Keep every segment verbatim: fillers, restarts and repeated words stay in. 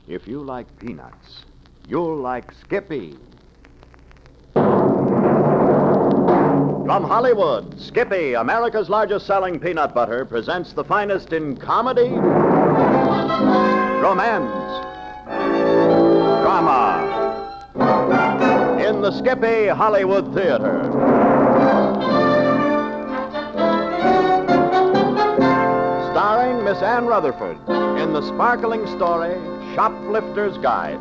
If you like peanuts, you'll like Skippy. From Hollywood, Skippy, America's largest selling peanut butter, presents the finest in comedy, romance, drama. In the Skippy Hollywood Theater. Starring Miss Ann Rutherford in the sparkling story, Shoplifter's Guide.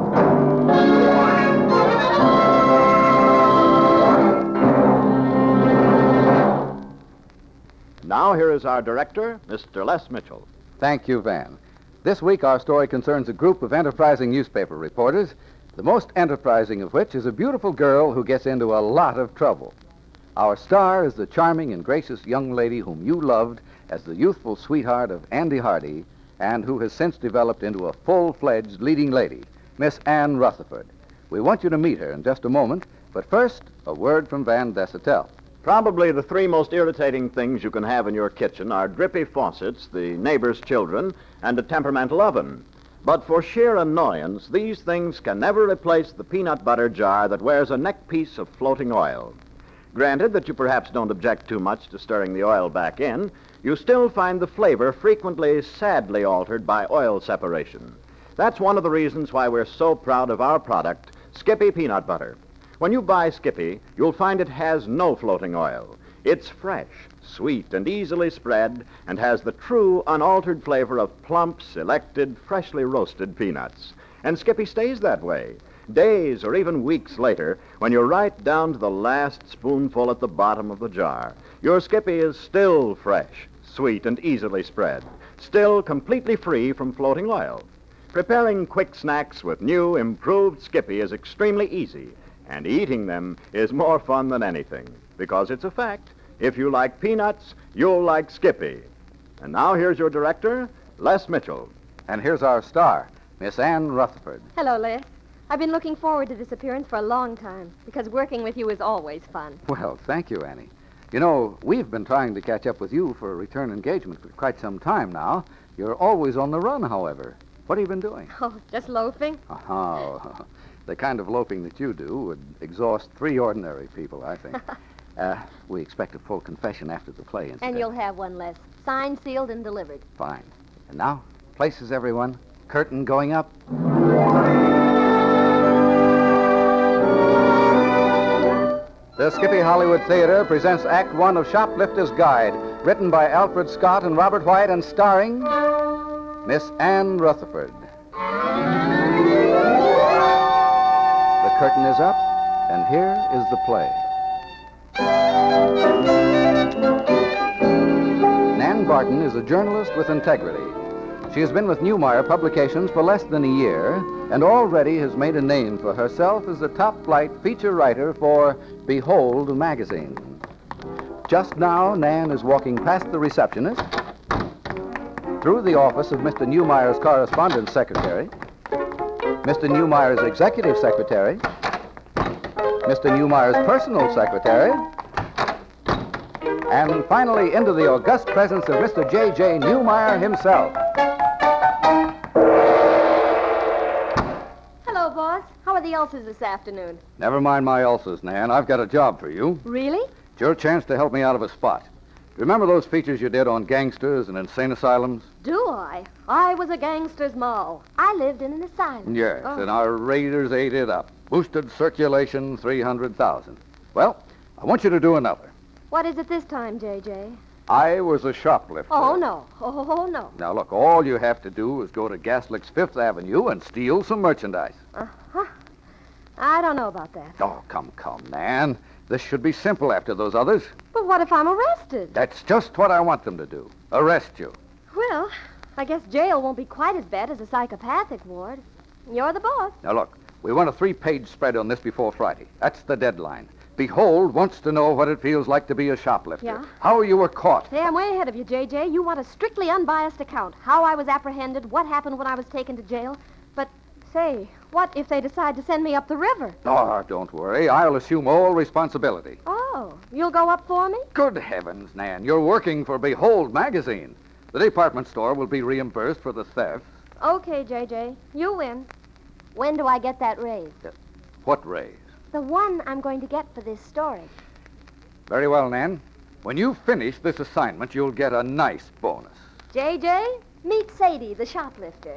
Now, here is our director, Mister Les Mitchell. Thank you, Van. This week, our story concerns a group of enterprising newspaper reporters, the most enterprising of which is a beautiful girl who gets into a lot of trouble. Our star is the charming and gracious young lady whom you loved as the youthful sweetheart of Andy Hardy, and who has since developed into a full-fledged leading lady, Miss Ann Rutherford. We want you to meet her in just a moment, but first, a word from Van Desatel. Probably the three most irritating things you can have in your kitchen are drippy faucets, the neighbor's children, and a temperamental oven. But for sheer annoyance, these things can never replace the peanut butter jar that wears a neckpiece of floating oil. Granted that you perhaps don't object too much to stirring the oil back in, you still find the flavor frequently sadly altered by oil separation. That's one of the reasons why we're so proud of our product, Skippy Peanut Butter. When you buy Skippy, you'll find it has no floating oil. It's fresh, sweet, and easily spread, and has the true, unaltered flavor of plump, selected, freshly roasted peanuts. And Skippy stays that way. Days or even weeks later, when you're right down to the last spoonful at the bottom of the jar, your Skippy is still fresh, sweet, and easily spread, still completely free from floating oil. Preparing quick snacks with new, improved Skippy is extremely easy, and eating them is more fun than anything, because it's a fact. If you like peanuts, you'll like Skippy. And now here's your director, Les Mitchell. And here's our star, Miss Ann Rutherford. Hello, Les. I've been looking forward to this appearance for a long time, because working with you is always fun. Well, thank you, Annie. You know, we've been trying to catch up with you for a return engagement for quite some time now. You're always on the run, however. What have you been doing? Oh, just loafing. Oh, the kind of loafing that you do would exhaust three ordinary people, I think. uh, we expect a full confession after the play, instead. And you'll have one, Les. Signed, sealed, and delivered. Fine. And now, places, everyone. Curtain going up. The Skippy Hollywood Theater presents Act One of Shoplifter's Guide, written by Alfred Scott and Robert White, and starring Miss Ann Rutherford. The curtain is up, and here is the play. Nan Barton is a journalist with integrity. She has been with Newmeyer Publications for less than a year, and already has made a name for herself as the top-flight feature writer for Behold magazine. Just now, Nan is walking past the receptionist, through the office of Mister Newmeyer's correspondence secretary, Mister Newmeyer's executive secretary, Mister Newmeyer's personal secretary, and finally into the august presence of Mister J J. Newmeyer himself. Hello, boss. How are the ulcers this afternoon? Never mind my ulcers, Nan. I've got a job for you. Really? It's your chance to help me out of a spot. Remember those features you did on gangsters and insane asylums? Do I? I was a gangster's moll. I lived in an asylum. Yes, Oh. and our raiders ate it up. Boosted circulation three hundred thousand. Well, I want you to do another. What is it this time, J J? I was a shoplifter. Oh, no. Oh, no. Now, look, all you have to do is go to Gaslick's Fifth Avenue and steal some merchandise. Uh-huh. I don't know about that. Oh, come, come, Nan. This should be simple after those others. But what if I'm arrested? That's just what I want them to do. Arrest you. Well, I guess jail won't be quite as bad as a psychopathic ward. You're the boss. Now, look, we want a three-page spread on this before Friday. That's the deadline. Behold wants to know what it feels like to be a shoplifter. Yeah? How you were caught. Hey, I'm way ahead of you, J J. You want a strictly unbiased account. How I was apprehended, what happened when I was taken to jail. But, say, what if they decide to send me up the river? Oh, don't worry. I'll assume all responsibility. Oh, you'll go up for me? Good heavens, Nan. You're working for Behold magazine. The department store will be reimbursed for the theft, Okay, J J. You win. When do I get that raise? What raise? The one I'm going to get for this story. Very well, Nan. When you finish this assignment, you'll get a nice bonus. J J, meet Sadie, the shoplifter.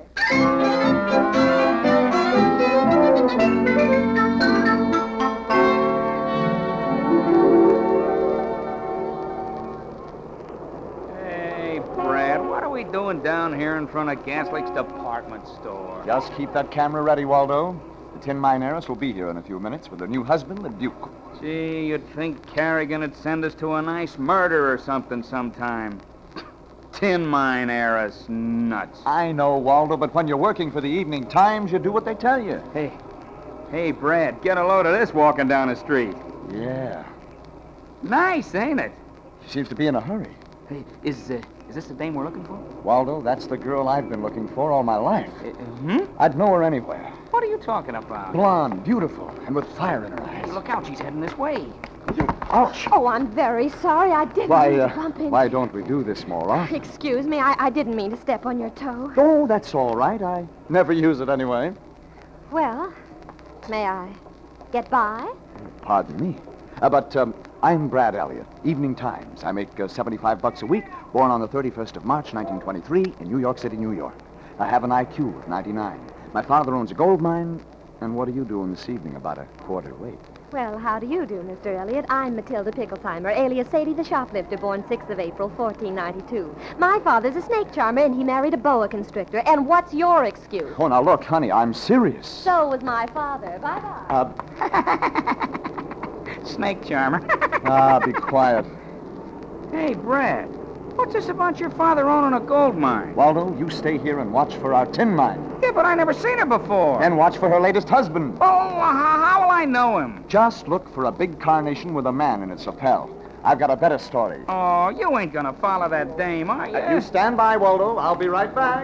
Hey, Brad, what are we doing down here in front of Gaslake's department store? Just keep that camera ready, Waldo. The Tin Mine heiress will be here in a few minutes with her new husband, the Duke. Gee, you'd think Carrigan would send us to a nice murder or something sometime. Tin Mine heiress, nuts. I know, Waldo, but when you're working for the Evening Times, you do what they tell you. Hey, hey, Brad, get a load of this walking down the street. Yeah. Nice, ain't it? She seems to be in a hurry. Hey, is, uh, is this the dame we're looking for? Waldo, that's the girl I've been looking for all my life. Uh, hmm? I'd know her anywhere. What are you talking about? Blonde, beautiful, and with fire in her eyes. Look out, she's heading this way. Ouch. Oh, I'm very sorry. I didn't Why, mean to uh, bump into... why don't we do this more often? Excuse me, I, I didn't mean to step on your toe. Oh, that's all right. I never use it anyway. Well, may I get by? Pardon me. Uh, but um, I'm Brad Elliott, Evening Times. I make uh, seventy-five bucks a week, born on the thirty-first of March, nineteen twenty-three, in New York City, New York. I have an I Q of ninety-nine. My father owns a gold mine. And what are you doing this evening about a quarter late? Well, how do you do, Mister Elliott? I'm Matilda Picklesheimer, alias Sadie the shoplifter, born sixth of April, fourteen ninety-two. My father's a snake charmer, and he married a boa constrictor. And what's your excuse? Oh, now look, honey, I'm serious. So was my father. Bye-bye. Uh, Snake charmer. ah, be quiet. Hey, Brad, what's this about your father owning a gold mine? Waldo, you stay here and watch for our tin mine. Yeah, but I never seen her before. And watch for her latest husband. Oh, how, how will I know him? Just look for a big carnation with a man in its lapel. I've got a better story. Oh, you ain't gonna follow that dame, are you? Uh, you stand by, Waldo. I'll be right back.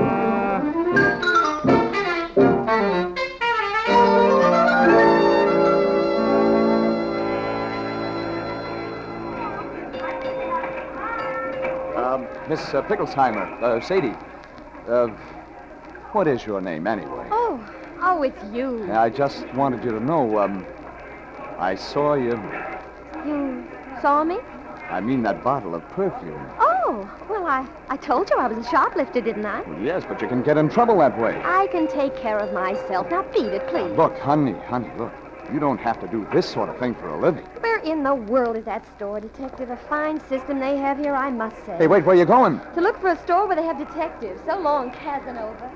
Um, Miss uh, Picklesheimer, uh, Sadie, uh, what is your name anyway? Oh, oh, it's you. I just wanted you to know, um, I saw you. You saw me? I mean that bottle of perfume. Oh, well, I, I told you I was a shoplifter, didn't I? Well, yes, but you can get in trouble that way. I can take care of myself. Now, beat it, please. Look, honey, honey, look. You don't have to do this sort of thing for a living. Where in the world is that store, Detective? A fine system they have here, I must say. Hey, wait, where you going? To look for a store where they have detectives. So long, Casanova.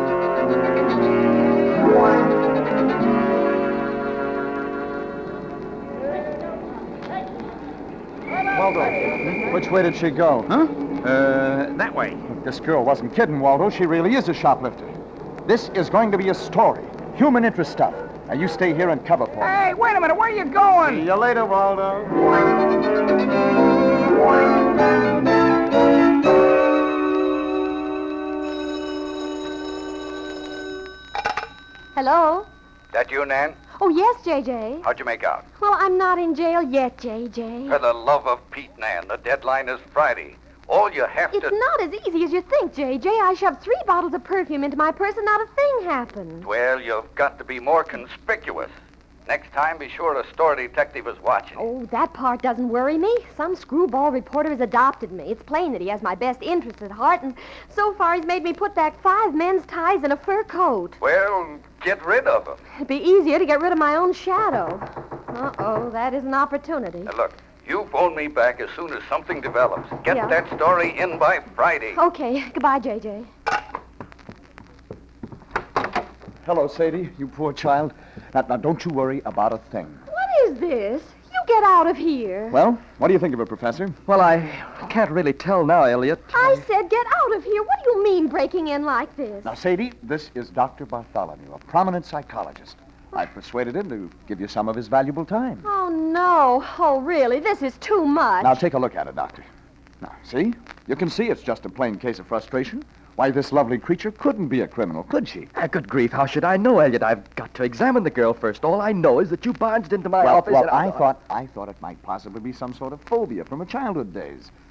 Waldo, which way did she go? Huh? Uh, that way. This girl wasn't kidding, Waldo. She really is a shoplifter. This is going to be a story. Human interest stuff. Now, you stay here and cover for me. Hey, wait a minute. Where are you going? See you later, Waldo. Hello? That you, Nan? Oh, yes, J J. How'd you make out? Well, I'm not in jail yet, J J. For the love of Pete, Nan, the deadline is Friday. All you have It's to... not as easy as you think, J J. I shoved three bottles of perfume into my purse and not a thing happened. Well, you've got to be more conspicuous. Next time, be sure a store detective is watching. Oh, that part doesn't worry me. Some screwball reporter has adopted me. It's plain that he has my best interests at heart, and so far he's made me put back five men's ties and a fur coat. Well, get rid of them. It'd be easier to get rid of my own shadow. Uh-oh, that is an opportunity. Now, look, you phone me back as soon as something develops. Get Yeah. that story in by Friday. Okay, goodbye, J J. Hello, Sadie, you poor child. Now, now, don't you worry about a thing. What is this? You get out of here. Well, what do you think of it, Professor? Well, I can't really tell now, Elliot. I said get out of here. What do you mean breaking in like this? Now, Sadie, this is Doctor Bartholomew, a prominent psychologist. I've persuaded him to give you some of his valuable time. Oh, no. Oh, really? This is too much. Now, take a look at it, Doctor. Now, see? You can see it's just a plain case of frustration. Why, this lovely creature couldn't be a criminal, could she? Ah, good grief, how should I know, Elliot? I've got to examine the girl first. All I know is that you barged into my well, office well and I thought I thought it might possibly be some sort of phobia from her childhood days.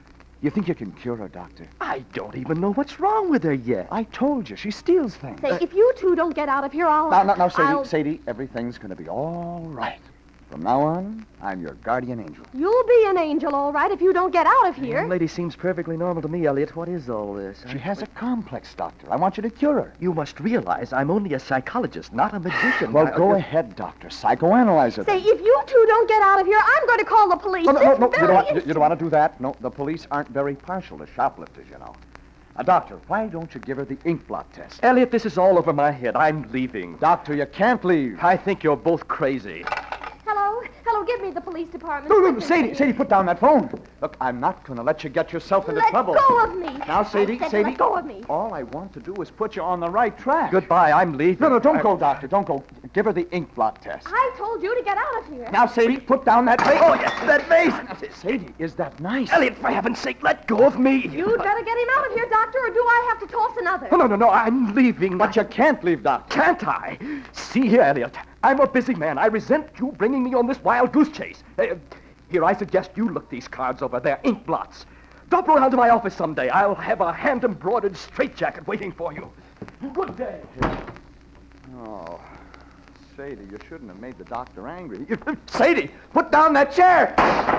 You think you can cure her, Doctor? I don't even know what's wrong with her yet. I told you, she steals things. Say, if you two don't get out of here, I'll... Now, now, now, Sadie, I'll- Sadie, everything's going to be all right. From now on, I'm your guardian angel. You'll be an angel, all right, if you don't get out of The here. young lady seems perfectly normal to me, Elliot. What is all this? She I- has a complex, Doctor. I want you to cure her. You must realize I'm only a psychologist, not a magician. Well, I- go I- ahead, Doctor. Psychoanalyze her. Say, then. if you two don't get out of here, I'm going to call the police. No, no, no, It's no. You very don't, want, you, ins- you don't want to do that. No, the police aren't very partial to shoplifters, you know. Uh, doctor, why don't you give her the ink blot test? Elliot, this is all over my head. I'm leaving. Doctor, you can't leave. I think you're both crazy. Hello? Hello, give me the police department. No, no, quickly, Sadie, please. Sadie, put down that phone. Look, I'm not going to let you get yourself into Let trouble. go of me. Now, Sadie, I said Sadie. let go of me. All I want to do is put you on the right track. Goodbye, I'm leaving. No, no, don't I- go, Doctor. Don't go. Give her the ink blot test. I told you to get out of here. Now, Sadie, put down that vase. Oh, yes, that vase. Sadie, is that nice? Elliot, for heaven's sake, let go of me. You'd better get him out of here, Doctor, or do I have to toss another? No, no, no, no, I'm leaving. But you can't leave, Doctor. Can't I? See here, Elliot. I'm a busy man. I resent you bringing me on this wild goose chase. Uh, here, I suggest you look these cards over. They're ink blots. Drop around to my office someday. I'll have a hand-embroidered straitjacket waiting for you. Good day. Oh, Sadie, you shouldn't have made the doctor angry. Sadie, put down that chair!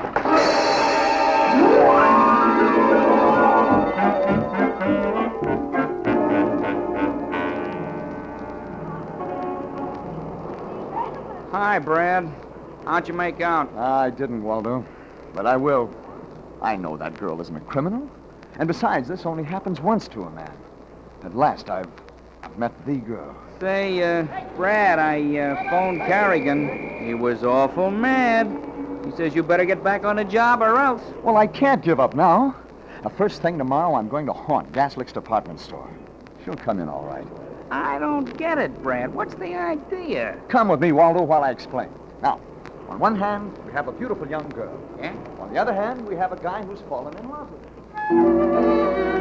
Hi, Brad. How'd you make out? I didn't, Waldo. But I will. I know that girl isn't a criminal. And besides, this only happens once to a man. At last, I've, I've met the girl. Say, uh, Brad, I uh, phoned Carrigan. He was awful mad. He says you better get back on the job or else. Well, I can't give up now. The first thing tomorrow, I'm going to haunt Gaslick's department store. She'll come in all right. I don't get it, Brad. What's the idea? Come with me, Waldo, while I explain. Now, on one hand, we have a beautiful young girl. Yeah? On the other hand, we have a guy who's fallen in love with her.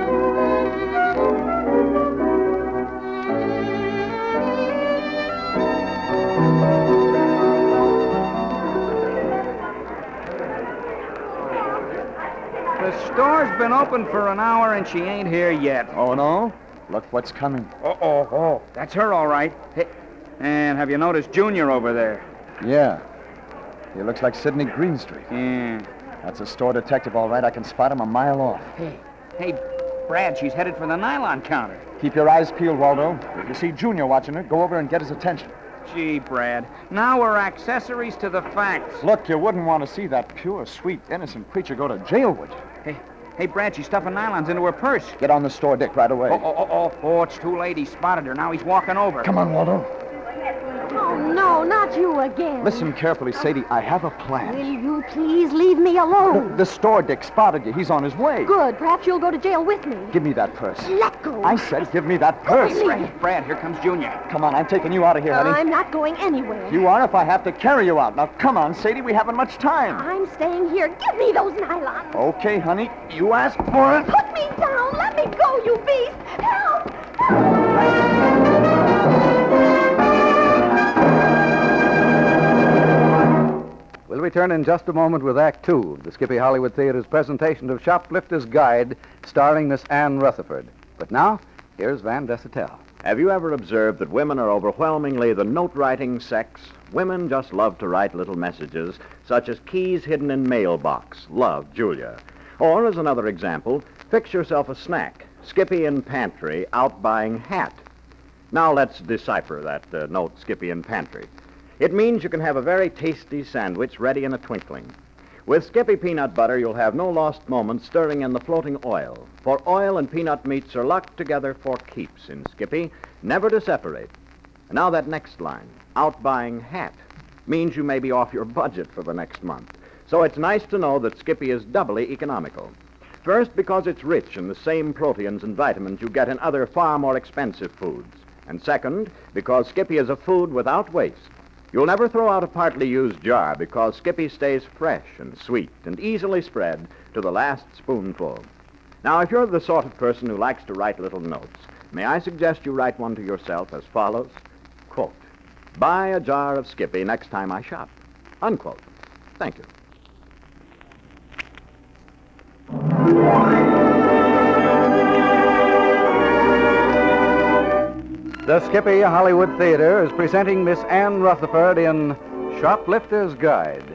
The store's been open for an hour and she ain't here yet. Oh, no? Look what's coming. Oh, oh, oh. That's her, all right. Hey, and have you noticed Junior over there? Yeah. He looks like Sidney Greenstreet. Yeah. That's a store detective, all right. I can spot him a mile off. Hey, hey, Brad, she's headed for the nylon counter. Keep your eyes peeled, Waldo. If you see Junior watching her, go over and get his attention. Gee, Brad, now we're accessories to the facts. Look, you wouldn't want to see that pure, sweet, innocent creature go to jail, would you? Hey, hey, Brad, she's stuffing nylons into her purse. Get on the store, Dick, right away. Oh, oh, oh, oh, oh, it's too late. He spotted her. Now he's walking over. Come on, Waldo. Oh, no, not you again. Listen carefully, Sadie. I have a plan. Will you please leave me alone? The, the store Dick spotted you. He's on his way. Good. Perhaps you'll go to jail with me. Give me that purse. Let go. I said give me that purse. Leave. Brad, Brad, here comes Junior. Come on, I'm taking you out of here, honey. I'm not going anywhere. You are if I have to carry you out. Now, come on, Sadie. We haven't much time. I'm staying here. Give me those nylons. Okay, honey. You asked for it. Put me down. Let me go, you beast. Help! Help! We'll return in just a moment with Act Two of the Skippy Hollywood Theater's presentation of Shoplifter's Guide, starring Miss Anne Rutherford. But now, here's Van Dessetel. Have you ever observed that women are overwhelmingly the note-writing sex? Women just love to write little messages, such as keys hidden in mailbox, love, Julia. Or, as another example, fix yourself a snack, Skippy in pantry, out buying hat. Now let's decipher that uh, note, Skippy in pantry. It means you can have a very tasty sandwich ready in a twinkling. With Skippy peanut butter, you'll have no lost moments stirring in the floating oil, for oil and peanut meats are locked together for keeps in Skippy, never to separate. And now that next line, out buying hat, means you may be off your budget for the next month. So it's nice to know that Skippy is doubly economical. First, because it's rich in the same proteins and vitamins you get in other far more expensive foods. And second, because Skippy is a food without waste. You'll never throw out a partly used jar because Skippy stays fresh and sweet and easily spread to the last spoonful. Now, if you're the sort of person who likes to write little notes, may I suggest you write one to yourself as follows? Quote, buy a jar of Skippy next time I shop. Unquote. Thank you. The Skippy Hollywood Theater is presenting Miss Ann Rutherford in Shoplifter's Guide.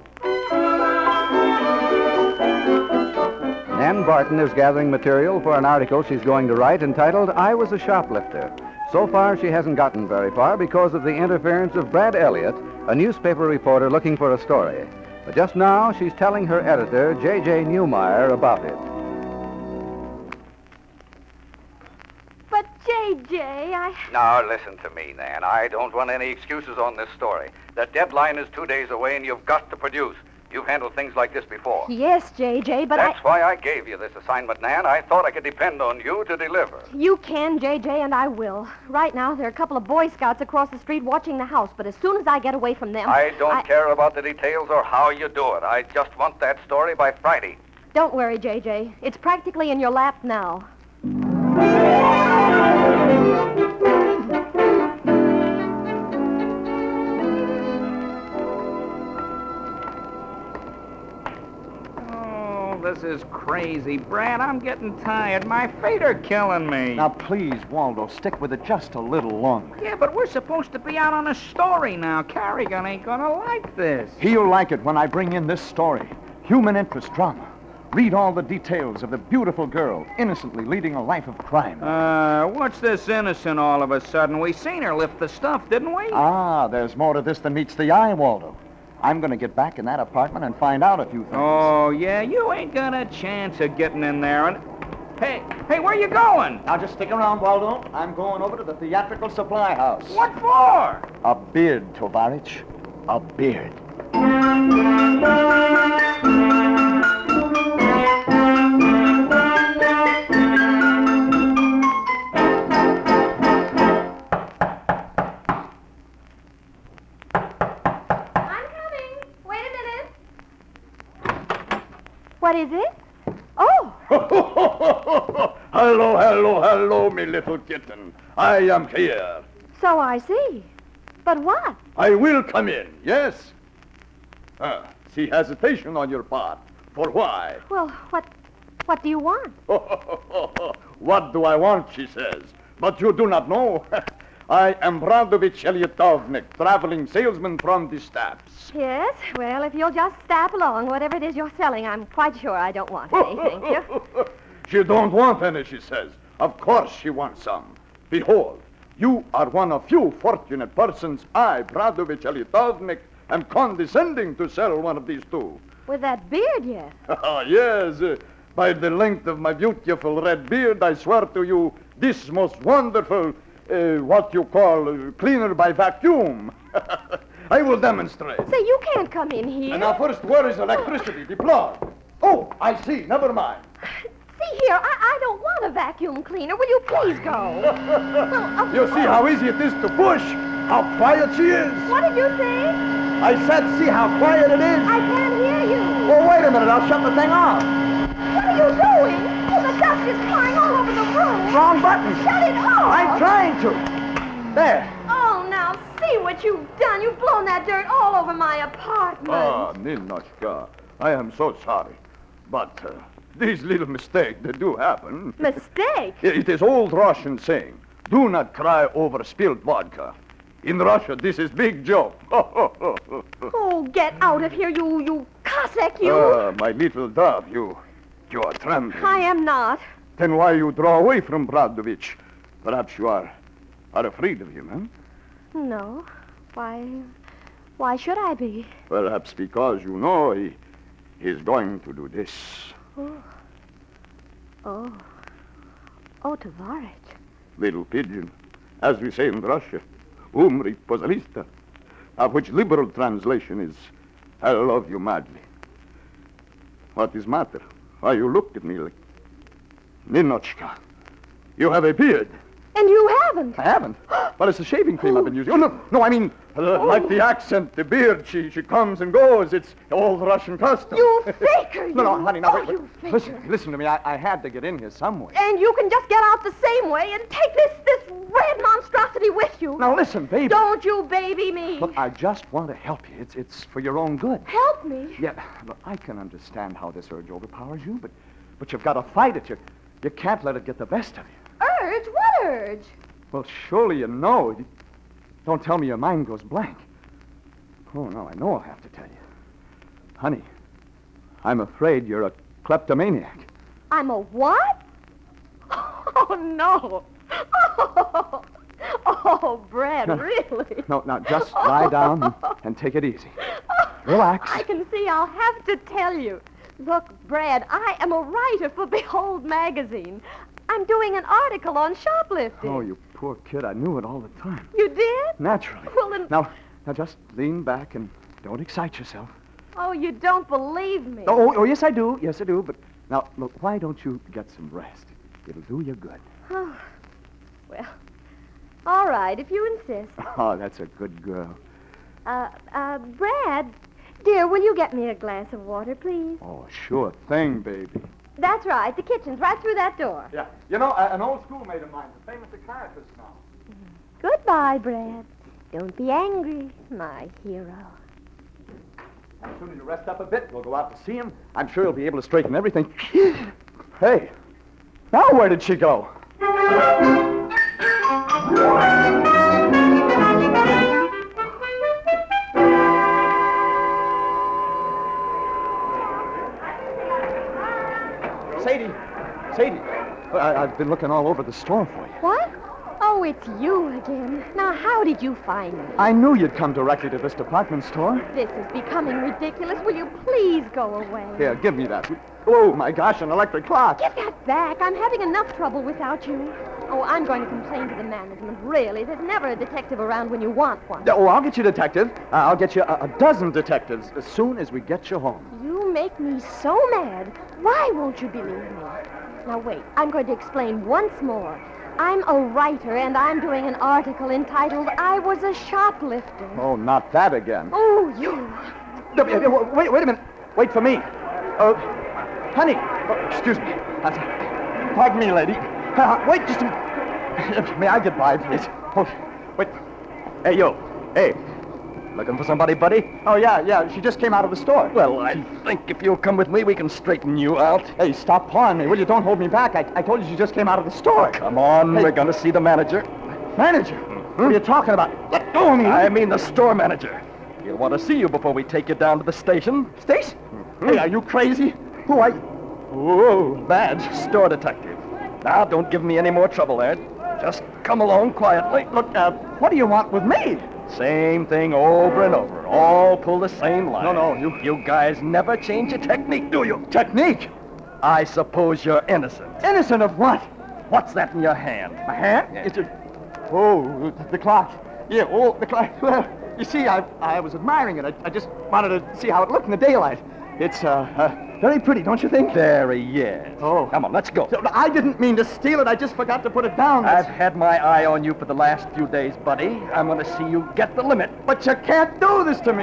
Ann Barton is gathering material for an article she's going to write entitled, I Was a Shoplifter. So far, she hasn't gotten very far because of the interference of Brad Elliott, a newspaper reporter looking for a story. But just now, she's telling her editor, J J Newmeyer, about it. But, J J, I... Now, listen to me, Nan. I don't want any excuses on this story. The deadline is two days away, and you've got to produce. You've handled things like this before. Yes, J J, but That's I... why I gave you this assignment, Nan. I thought I could depend on you to deliver. You can, J J, and I will. Right now, there are a couple of Boy Scouts across the street watching the house, but as soon as I get away from them... I don't I... care about the details or how you do it. I just want that story by Friday. Don't worry, J J. It's practically in your lap now. This is crazy, Brad. I'm getting tired. My feet are killing me. Now, please, Waldo, stick with it just a little longer. Yeah, but we're supposed to be out on a story now. Carrigan ain't gonna like this. He'll like it when I bring in this story. Human interest drama. Read all the details of the beautiful girl innocently leading a life of crime. Uh, what's this innocent all of a sudden? We seen her lift the stuff, didn't we? Ah, there's more to this than meets the eye, Waldo. I'm going to get back in that apartment and find out a few things. Oh, yeah? You ain't got a chance of getting in there. And Hey, hey, where you going? Now, just stick around, Waldo. I'm going over to the theatrical supply house. What for? A beard, Tovarich. A beard. What is it? Oh! Hello, hello, hello, me little kitten. I am here. So I see. But what? I will come in, yes? Ah, see hesitation on your part. For why? Well, what what do you want? What do I want, she says. But you do not know. I am Bradovich Elyatovnik, traveling salesman from the Steppes. Yes? Well, if you'll just stap along, whatever it is you're selling, I'm quite sure I don't want any, thank you. She don't want any, she says. Of course she wants some. Behold, you are one of few fortunate persons I, Bradovich Elyatovnik, am condescending to sell one of these two. With that beard yet? Ah, yes. Uh, by the length of my beautiful red beard, I swear to you, this most wonderful... Uh, what you call uh, cleaner by vacuum. I will demonstrate. Say, you can't come in here. And now first, where is electricity? The plug. Oh, I see. Never mind. See here, I, I don't want a vacuum cleaner. Will you please go? Well, of You see course. how easy it is to push? How quiet she is? What did you say? I said, see how quiet it is? I can't hear you. Oh, wait a minute. I'll shut the thing off. What are you doing? Oh, the dust is flying all over the room. Wrong button. Shut it off. I'm trying to. There. Oh, now see what you've done. You've blown that dirt all over my apartment. Ah, Ninochka, I am so sorry. But uh, these little mistakes, they do happen. Mistake? It is old Russian saying, do not cry over spilled vodka. In Russia, this is big joke. Oh, get out of here, you, you Cossack, you. Ah, my little dove, you, you are trembling. I am not. Then why you draw away from Bradovich? Perhaps you are, are afraid of him, huh? No. Why, why should I be? Perhaps because you know he, he's going to do this. Oh. Oh. Oh, Tovarich. Little pigeon, as we say in Russia, umri pozalista, of which liberal translation is, I love you madly. What is matter? Why you look at me like... Ninochka, you have a beard. And you haven't. I haven't. But it's the shaving cream I've been using. Oh, no, no, I mean, uh, like the accent, the beard, she, she comes and goes. It's old Russian custom. You faker, you. No, no, honey, now, oh, wait, wait. you faker. Listen, listen to me. I, I had to get in here some way. And you can just get out the same way and take this, this red monstrosity with you. Now, listen, baby. Don't you baby me. Look, I just want to help you. It's, it's for your own good. Help me. Yeah, look, I can understand how this urge overpowers you, but, but you've got to fight it. You, you can't let it get the best of you. Urge? What urge? Well, surely you know. Don't tell me your mind goes blank. Oh, no, I know I'll have to tell you. Honey, I'm afraid you're a kleptomaniac. I'm a what? Oh, no. Oh, oh Brad, really? No, now just lie down and, and take it easy. Relax. I can see I'll have to tell you. Look, Brad, I am a writer for Behold magazine. I'm doing an article on shoplifting. Oh, you poor kid. I knew it all the time. You did? Naturally. Well, then... Now, now just lean back and don't excite yourself. Oh, you don't believe me. Oh, oh, yes, I do. Yes, I do. But now, look, why don't you get some rest? It'll do you good. Oh, well, all right, if you insist. Oh, that's a good girl. Uh, uh, Brad, dear, will you get me a glass of water, please? Oh, sure thing, baby. That's right. The kitchen's right through that door. Yeah. You know, uh, an old schoolmate of mine, the famous psychiatrist now. Goodbye, Brad. Don't be angry, my hero. As soon as you rest up a bit, we'll go out to see him. I'm sure he'll be able to straighten everything. Hey, now where did she go? Sadie, Sadie, I, I've been looking all over the store for you. What? Oh, it's you again. Now, how did you find me? I knew you'd come directly to this department store. This is becoming ridiculous. Will you please go away? Here, give me that. Oh, my gosh, an electric clock. Give that back. I'm having enough trouble without you. Oh, I'm going to complain to the management. Really, there's never a detective around when you want one. Oh, I'll get you a detective. Uh, I'll get you a, a dozen detectives as soon as we get you home. You make me so mad. Why won't you believe me? Now, wait. I'm going to explain once more. I'm a writer, and I'm doing an article entitled, I Was a Shoplifter. Oh, not that again. Oh, you... No, wait, wait a minute. Wait for me. Uh, honey. Oh, excuse me. Uh, pardon me, lady. Uh, wait just a minute. May I get by, please? Oh, wait. Hey, you. Hey. Looking for somebody, buddy? Oh, yeah, yeah. She just came out of the store. Well, I think if you'll come with me, we can straighten you out. Hey, stop pawing me, will you? Don't hold me back. I, I told you she just came out of the store. Come on, Hey. we're going to see the manager. Manager? Mm-hmm. What are you talking about? Let go of me. I mean the store manager. He'll want to see you before we take you down to the station. Stace? Hey, are you crazy? Who are you? Whoa, Badge, store detective. Now, don't give me any more trouble, Ed. Just come along quietly. Look, uh, what do you want with me? Same thing over and over. All pull the same line. No, no, you... You guys never change your technique, do you? Technique? I suppose you're innocent. Innocent of what? What's that in your hand? My hand? Yeah. It's a... Oh, the clock. Yeah, oh, the clock. Well, you see, I I was admiring it. I, I just wanted to see how it looked in the daylight. It's, uh, uh, very pretty, don't you think? Very, yes. Oh. Come on, let's go. So, I didn't mean to steal it. I just forgot to put it down. I've That's- had my eye on you for the last few days, buddy. I'm going to see you get the limit. But you can't do this to me.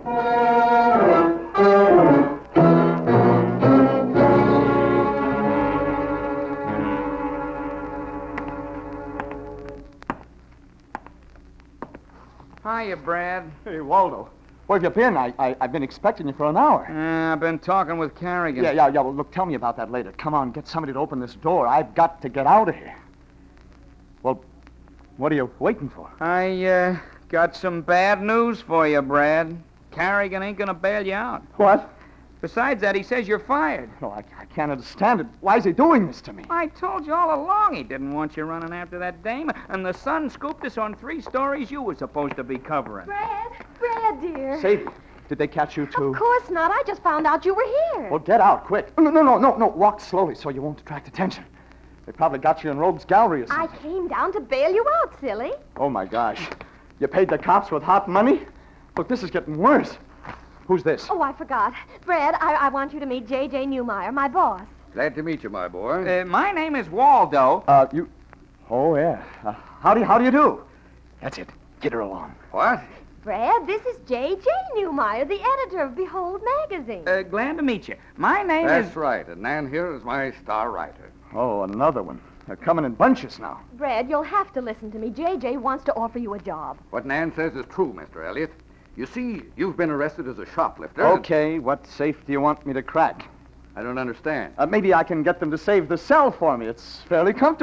Hiya, Brad. Hey, Waldo. Where have you been? I, I, I've been expecting you for an hour. Uh, I've been talking with Carrigan. Yeah, yeah, yeah. Well, look, tell me about that later. Come on, get somebody to open this door. I've got to get out of here. Well, what are you waiting for? I, uh, got some bad news for you, Brad. Carrigan ain't gonna bail you out. What? Besides that, he says you're fired. No, I, I can't understand it. Why is he doing this to me? I told you all along he didn't want you running after that dame, and the Sun scooped us on three stories you were supposed to be covering. Brad, Brad, dear. Sadie, did they catch you, too? Of course not. I just found out you were here. Well, get out, quick. No, no, no, no, no. Walk slowly so you won't attract attention. They probably got you in Rogues Gallery or I something. came down to bail you out, silly. Oh, my gosh. You paid the cops with hot money? Look, this is getting worse. Who's this? Oh, I forgot. Brad, I, I want you to meet J J Newmeyer, my boss. Glad to meet you, my boy. Uh, my name is Waldo. Uh, you... Oh, yeah. Uh, how do you, how do you do? That's it. Get her along. What? Brad, this is J J Newmeyer, the editor of Behold magazine. Uh, glad to meet you. My name That's is... right, and Nan here is my star writer. Oh, another one. They're coming in bunches now. Brad, you'll have to listen to me. J J wants to offer you a job. What Nan says is true, Mister Elliot. You see, you've been arrested as a shoplifter. Okay, what safe do you want me to crack? I don't understand. Uh, maybe I can get them to save the cell for me. It's fairly comfortable.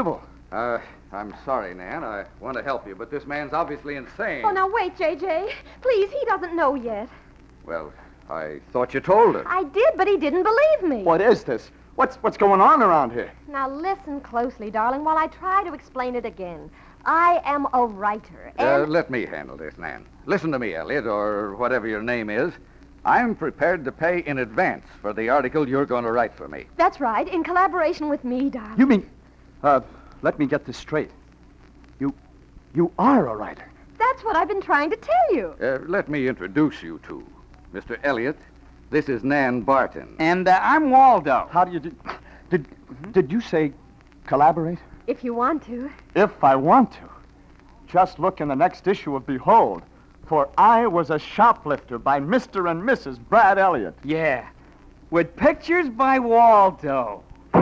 Uh, I'm sorry, Nan. I want to help you, but this man's obviously insane. Oh, now wait, J J. Please, he doesn't know yet. Well, I thought you told her. I did, but he didn't believe me. What is this? What's what's going on around here? Now listen closely, darling, while I try to explain it again. I am a writer, Uh, and... let me handle this, Nan. Listen to me, Elliot, or whatever your name is. I'm prepared to pay in advance for the article you're going to write for me. That's right, in collaboration with me, darling. You mean, uh, let me get this straight. You, you are a writer. That's what I've been trying to tell you. Uh, let me introduce you to Mister Elliot. This is Nan Barton. And uh, I'm Waldo. How do you do? Did did you say collaborate? If you want to. If I want to. Just look in the next issue of Behold. For I Was a Shoplifter by Mister and Missus Brad Elliot. Yeah. With pictures by Waldo.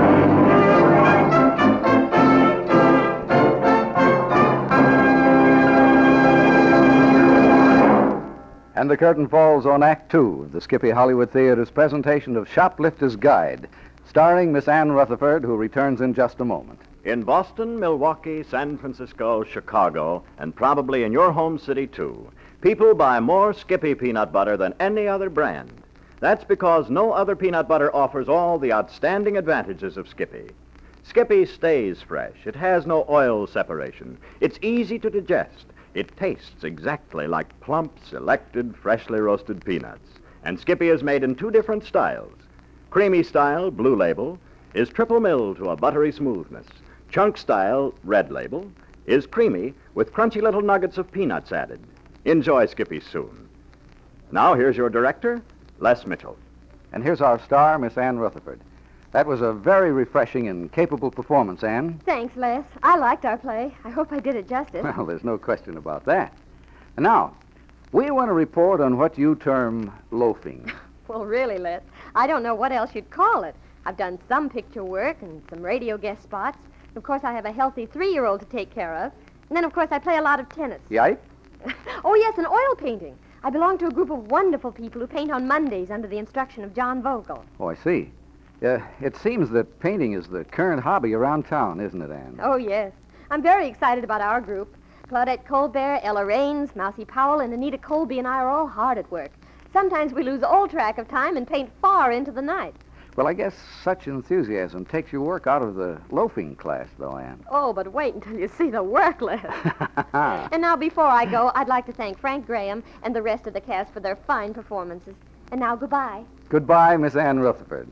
And the curtain falls on Act Two of the Skippy Hollywood Theater's presentation of Shoplifter's Guide, starring Miss Ann Rutherford, who returns in just a moment. In Boston, Milwaukee, San Francisco, Chicago, and probably in your home city, too, people buy more Skippy peanut butter than any other brand. That's because no other peanut butter offers all the outstanding advantages of Skippy. Skippy stays fresh. It has no oil separation. It's easy to digest. It tastes exactly like plump, selected, freshly roasted peanuts. And Skippy is made in two different styles. Creamy style, blue label, is triple milled to a buttery smoothness. Chunk style, red label, is creamy with crunchy little nuggets of peanuts added. Enjoy Skippy soon. Now here's your director, Les Mitchell. And here's our star, Miss Ann Rutherford. That was a very refreshing and capable performance, Ann. Thanks, Les. I liked our play. I hope I did it justice. Well, there's no question about that. And now, we want to report on what you term loafing. Well, really, Les, I don't know what else you'd call it. I've done some picture work and some radio guest spots. Of course, I have a healthy three-year-old to take care of. And then, of course, I play a lot of tennis. Yipe? Oh, yes, and oil painting. I belong to a group of wonderful people who paint on Mondays under the instruction of John Vogel. Oh, I see. Uh, it seems that painting is the current hobby around town, isn't it, Ann? Oh, yes. I'm very excited about our group. Claudette Colbert, Ella Raines, Mousy Powell, and Anita Colby and I are all hard at work. Sometimes we lose all track of time and paint far into the night. Well, I guess such enthusiasm takes your work out of the loafing class, though, Ann. Oh, but wait until you see the work list. And now, before I go, I'd like to thank Frank Graham and the rest of the cast for their fine performances. And now, goodbye. Goodbye, Miss Ann Rutherford.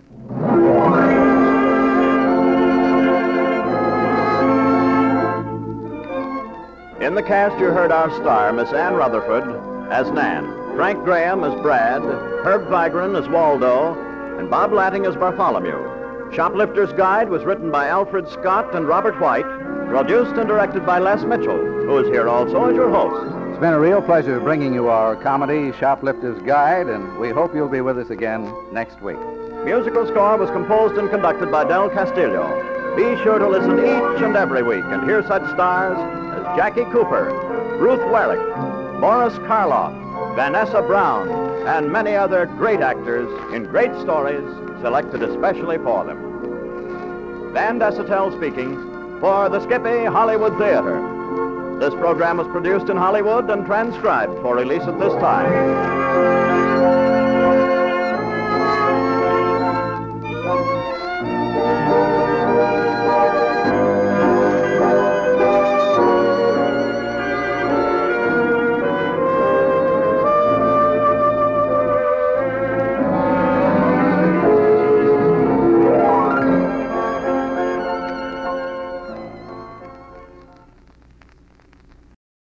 In the cast, you heard our star, Miss Ann Rutherford, as Nan, Frank Graham as Brad, Herb Vigran as Waldo, and Bob Latting as Bartholomew. Shoplifter's Guide was written by Alfred Scott and Robert White, produced and directed by Les Mitchell, who is here also as your host. It's been a real pleasure bringing you our comedy, Shoplifter's Guide, and we hope you'll be with us again next week. Musical score was composed and conducted by Del Castillo. Be sure to listen each and every week and hear such stars as Jackie Cooper, Ruth Werlick, Boris Karloff, Vanessa Brown, and many other great actors in great stories selected especially for them. Dan Desautels speaking for the Skippy Hollywood Theater. This program was produced in Hollywood and transcribed for release at this time.